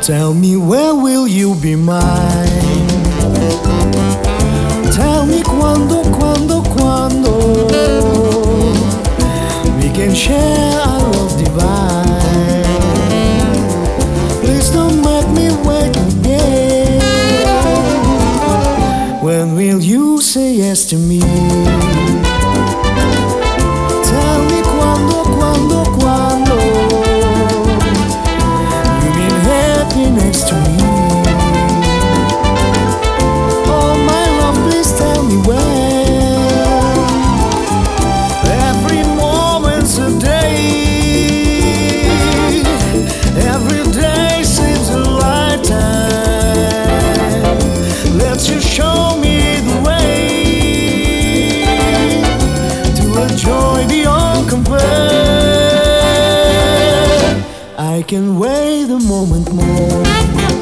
Tell me, where will you be mine? Tell me quando we can share our love divine. Please don't make me wait again. When will you say yes to me? Tell me quando you mean happy next to me. Oh my love, please tell me when. Every moment's a day. Every day seems a lifetime. Let you show me the way to a joy beyond compare. I can wait a moment more.